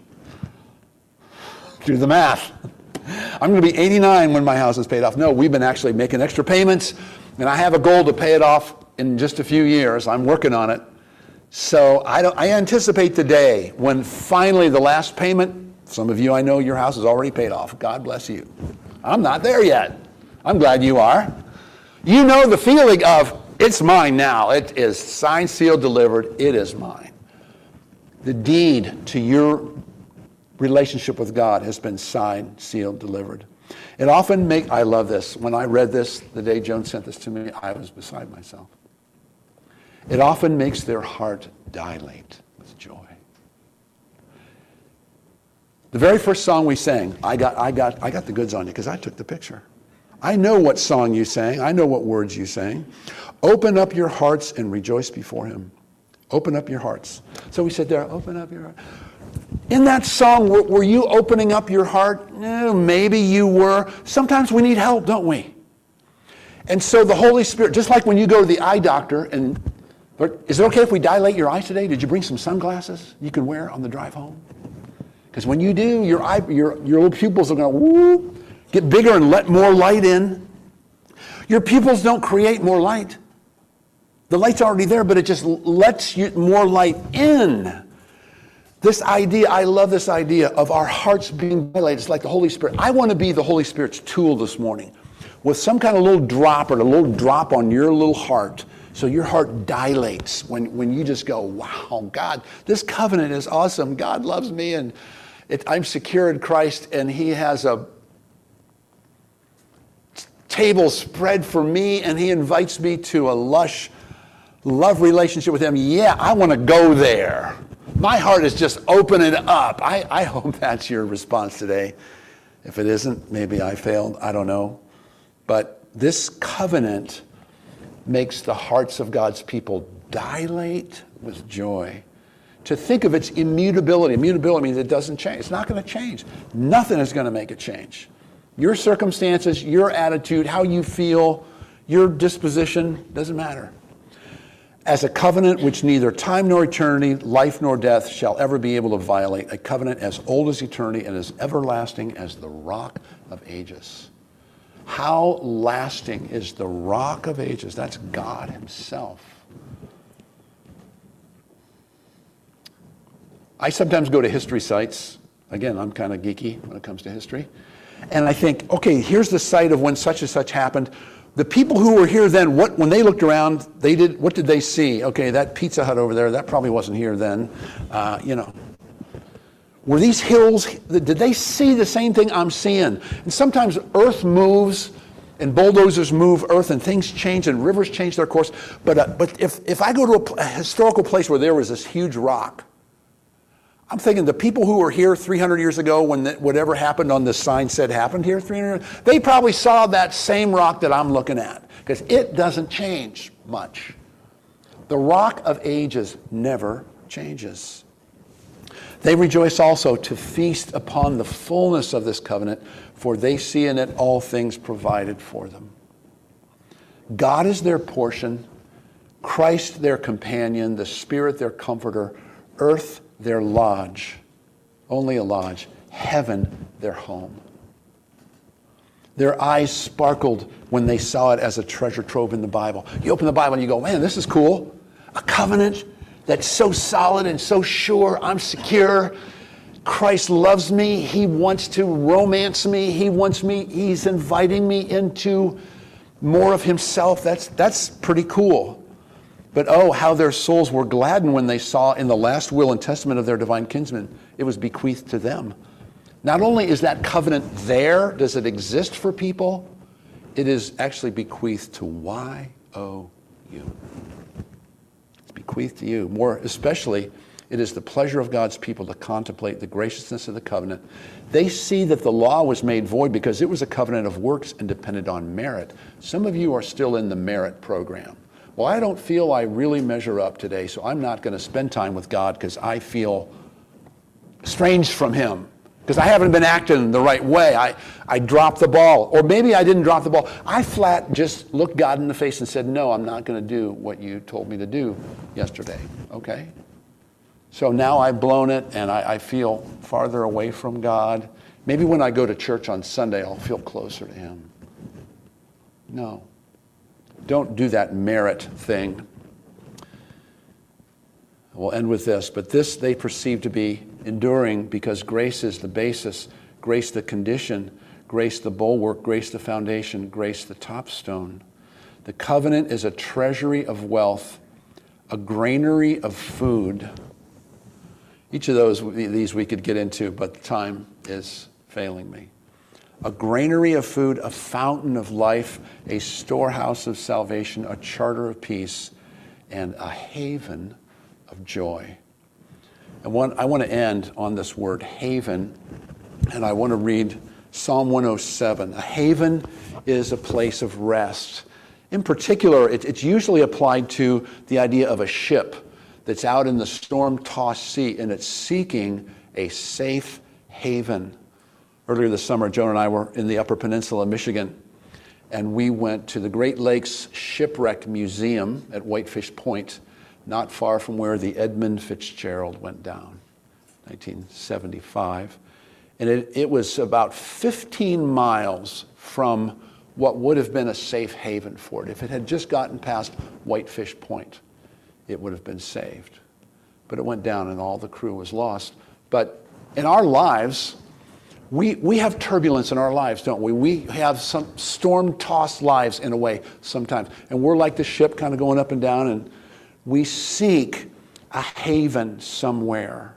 Do the math. I'm going to be eighty-nine when my house is paid off. No, we've been actually making extra payments, and I have a goal to pay it off in just a few years. I'm working on it. So I, don't, I anticipate the day when finally the last payment, some of you I know your house is already paid off. God bless you. I'm not there yet. I'm glad you are. You know the feeling of, it's mine now. It is signed, sealed, delivered. It is mine. The deed to your relationship with God has been signed, sealed, delivered. It often make, I love this. When I read this, the day Joan sent this to me, I was beside myself. It often makes their heart dilate with joy. The very first song we sang, I got, I got, I got the goods on you because I took the picture. I know what song you sang. I know what words you sang. Open up your hearts and rejoice before him. Open up your hearts. So we said there, open up your heart. In that song, were, were you opening up your heart? No, maybe you were. Sometimes we need help, don't we? And so the Holy Spirit, just like when you go to the eye doctor, and is it okay if we dilate your eyes today? Did you bring some sunglasses you can wear on the drive home? Because when you do, your eye, your, your little pupils are going to woo, get bigger and let more light in. Your pupils don't create more light. The light's already there, but it just lets you more light in. This idea, I love this idea of our hearts being dilated. It's like the Holy Spirit. I want to be the Holy Spirit's tool this morning with some kind of little drop or a little drop on your little heart so your heart dilates when, when you just go, wow, God, this covenant is awesome. God loves me and it, I'm secure in Christ and he has a table spread for me and he invites me to a lush love relationship with him. Yeah, I want to go there. My heart is just opening up. I, I hope that's your response today. If it isn't, maybe I failed. I don't know. But this covenant makes the hearts of God's people dilate with joy. To think of its immutability. Immutability means it doesn't change. It's not going to change. Nothing is going to make it change. Your circumstances, your attitude, how you feel, your disposition, doesn't matter. As a covenant which neither time nor eternity, life nor death shall ever be able to violate, a covenant as old as eternity and as everlasting as the rock of ages. How lasting is the rock of ages? That's God himself. I sometimes go to history sites. Again, I'm kind of geeky when it comes to history. And I think, okay, here's the site of when such and such happened. The people who were here then, what when they looked around, they did. What did they see? Okay, that Pizza Hut over there, that probably wasn't here then. Uh, you know, were these hills? Did they see the same thing I'm seeing? And sometimes Earth moves, and bulldozers move Earth, and things change, and rivers change their course. But uh, but if if I go to a, a historical place where there was this huge rock, I'm thinking the people who were here three hundred years ago when the, whatever happened on this sign said happened here three hundred, they probably saw that same rock that I'm looking at because it doesn't change much. The rock of ages never changes. They rejoice also to feast upon the fullness of this covenant, for they see in it all things provided for them. God is their portion, Christ their companion, the Spirit their comforter, earth their lodge, only a lodge, heaven their home. Their eyes sparkled when they saw it as a treasure trove in the Bible. You open the Bible and you go, man, this is cool. A covenant that's so solid and so sure. I'm secure. Christ loves me. He wants to romance me. He wants me, he's inviting me into more of himself. That's, that's pretty cool. But oh, how their souls were gladdened when they saw in the last will and testament of their divine kinsman, it was bequeathed to them. Not only is that covenant there, does it exist for people, it is actually bequeathed to Y O U. It's bequeathed to you. More especially, it is the pleasure of God's people to contemplate the graciousness of the covenant. They see that the law was made void because it was a covenant of works and depended on merit. Some of you are still in the merit program. Well, I don't feel I really measure up today, so I'm not going to spend time with God because I feel estranged from him. because I haven't been acting the right way. I, I dropped the ball. Or maybe I didn't drop the ball. I flat just looked God in the face and said, no, I'm not going to do what you told me to do yesterday. Okay? So now I've blown it, and I, I feel farther away from God. Maybe when I go to church on Sunday, I'll feel closer to him. No. Don't do that merit thing. We'll end with this. But this they perceive to be enduring because grace is the basis, grace the condition, grace the bulwark, grace the foundation, grace the topstone. The covenant is a treasury of wealth, a granary of food. Each of those, these we could get into, but time is failing me. A granary of food, a fountain of life, a storehouse of salvation, a charter of peace, and a haven of joy. And one, I want to end on this word haven, and I want to read Psalm one oh seven. A haven is a place of rest. In particular, it, it's usually applied to the idea of a ship that's out in the storm-tossed sea, and it's seeking a safe haven. Earlier this summer, Joan and I were in the Upper Peninsula, Michigan, and we went to the Great Lakes Shipwreck Museum at Whitefish Point, not far from where the Edmund Fitzgerald went down, nineteen seventy-five. And it, it was about fifteen miles from what would have been a safe haven for it. If it had just gotten past Whitefish Point, it would have been saved. But it went down and all the crew was lost. But in our lives, we, we have turbulence in our lives, don't we? We have some storm-tossed lives in a way sometimes. And we're like the ship kind of going up and down, and we seek a haven somewhere.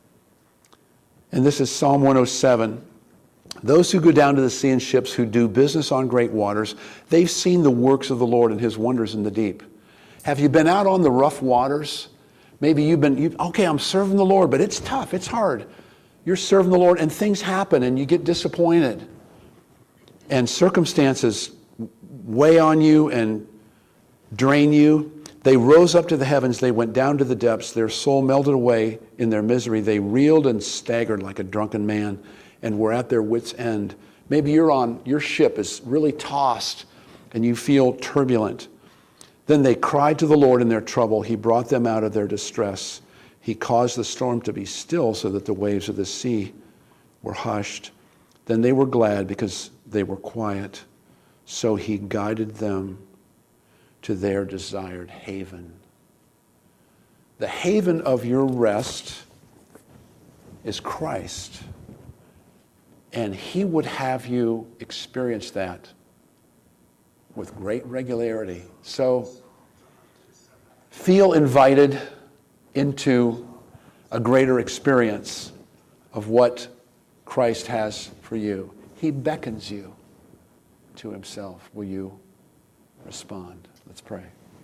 And this is Psalm one oh seven. Those who go down to the sea in ships, who do business on great waters, they've seen the works of the Lord and his wonders in the deep. Have you been out on the rough waters? Maybe you've been, you, okay, I'm serving the Lord, but it's tough, it's hard. You're serving the Lord and things happen and you get disappointed. And circumstances weigh on you and drain you. They rose up to the heavens, they went down to the depths, their soul melted away in their misery. They reeled and staggered like a drunken man and were at their wits' end. Maybe you're on, your ship is really tossed and you feel turbulent. Then they cried to the Lord in their trouble. He brought them out of their distress. He caused the storm to be still so that the waves of the sea were hushed. Then they were glad because they were quiet. So he guided them to their desired haven. The haven of your rest is Christ. And he would have you experience that with great regularity. So feel invited into a greater experience of what Christ has for you. He beckons you to himself. Will you respond? Let's pray.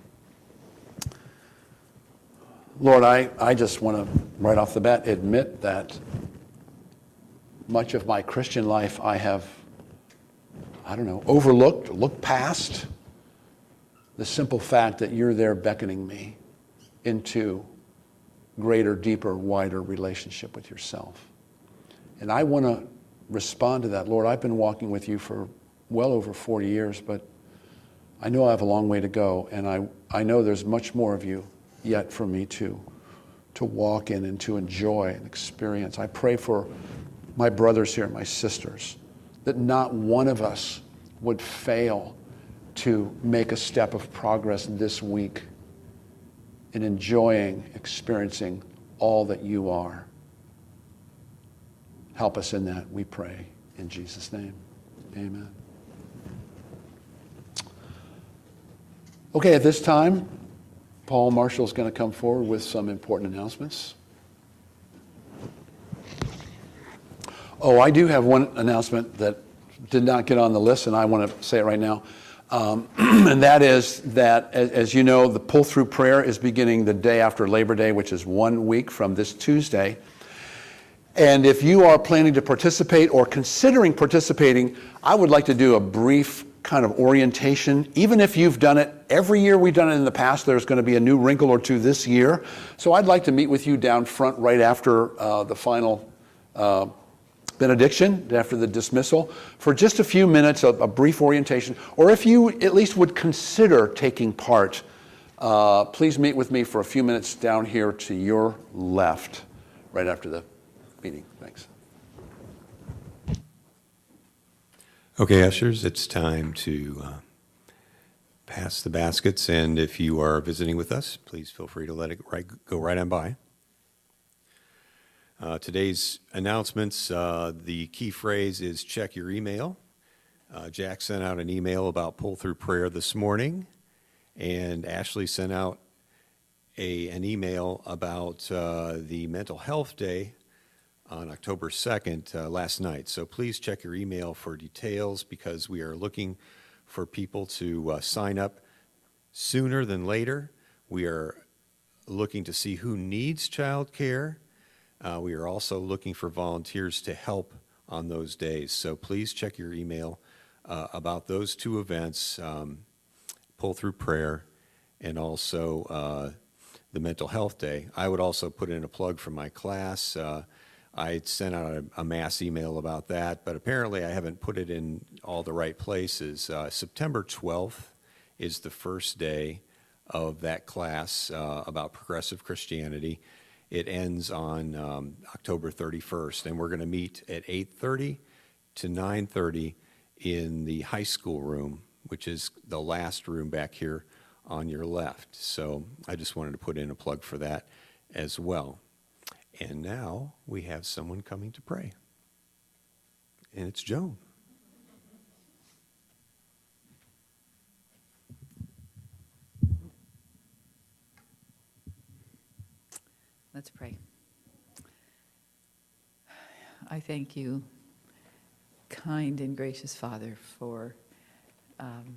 Lord, I, I just want to, right off the bat, admit that much of my Christian life I have, I don't know, overlooked, looked past the simple fact that you're there beckoning me into greater, deeper, wider relationship with yourself. And I want to respond to that. Lord, I've been walking with you for well over forty years, but I know I have a long way to go, and I, I know there's much more of you yet for me to, to walk in and to enjoy and experience. I pray for my brothers here, my sisters, that not one of us would fail to make a step of progress this week in enjoying, experiencing all that you are. Help us in that, we pray. In Jesus' name, amen. Okay, at this time, Paul Marshall is going to come forward with some important announcements. Oh, I do have one announcement that did not get on the list, and I want to say it right now. Um, and that is that, as, as you know, the pull-through prayer is beginning the day after Labor Day, which is one week from this Tuesday. And if you are planning to participate or considering participating, I would like to do a brief kind of orientation. Even if you've done it every year we've done it in the past, there's going to be a new wrinkle or two this year. So I'd like to meet with you down front right after uh, the final uh, benediction after the dismissal for just a few minutes, a, a brief orientation, or if you at least would consider taking part, uh, please meet with me for a few minutes down here to your left, right after the meeting. Thanks. Okay, ushers, it's time to uh, pass the baskets, and if you are visiting with us, please feel free to let it right, go right on by. Uh, today's announcements, uh, the key phrase is check your email. Uh, Jack sent out an email about pull-through prayer this morning, and Ashley sent out a, an email about uh, the Mental Health Day on October second uh, last night. So please check your email for details, because we are looking for people to uh, sign up sooner than later. We are looking to see who needs child care. Uh, we are also looking for volunteers to help on those days. So please check your email uh, about those two events, um, Pull Through Prayer and also uh, the Mental Health Day. I would also put in a plug for my class. Uh, I sent out a, a mass email about that, but apparently I haven't put it in all the right places. Uh, September twelfth is the first day of that class uh, about progressive Christianity. It ends on um, October thirty-first, and we're going to meet at eight thirty to nine thirty in the high school room, which is the last room back here on your left. So I just wanted to put in a plug for that as well. And now we have someone coming to pray, and it's Joan. Let's pray. I thank you, kind and gracious Father, for um,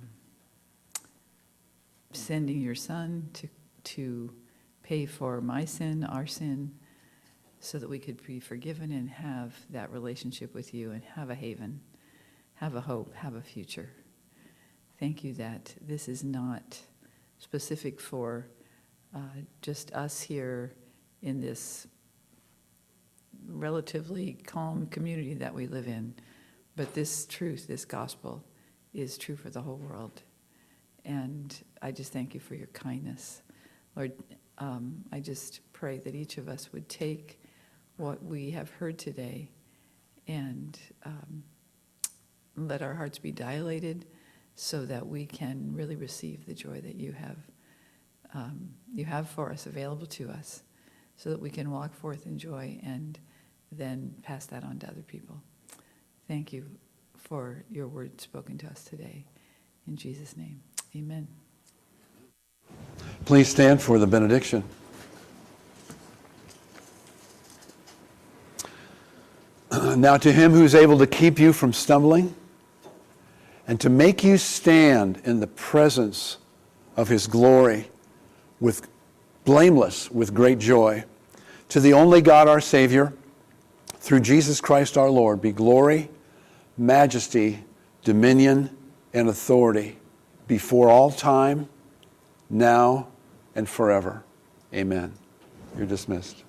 sending your Son to, to pay for my sin, our sin, so that we could be forgiven and have that relationship with you and have a haven, have a hope, have a future. Thank you that this is not specific for uh, just us here in this relatively calm community that we live in, but this truth, this gospel, is true for the whole world. And I just thank you for your kindness. Lord, um, I just pray that each of us would take what we have heard today and um, let our hearts be dilated so that we can really receive the joy that you have um, you have for us, available to us, so that we can walk forth in joy and then pass that on to other people. Thank you for your word spoken to us today. In Jesus' name, amen. Please stand for the benediction. Now to him who is able to keep you from stumbling and to make you stand in the presence of his glory with blameless with great joy, to the only God our Savior, through Jesus Christ our Lord, be glory, majesty, dominion, and authority before all time, now and forever. Amen. You're dismissed.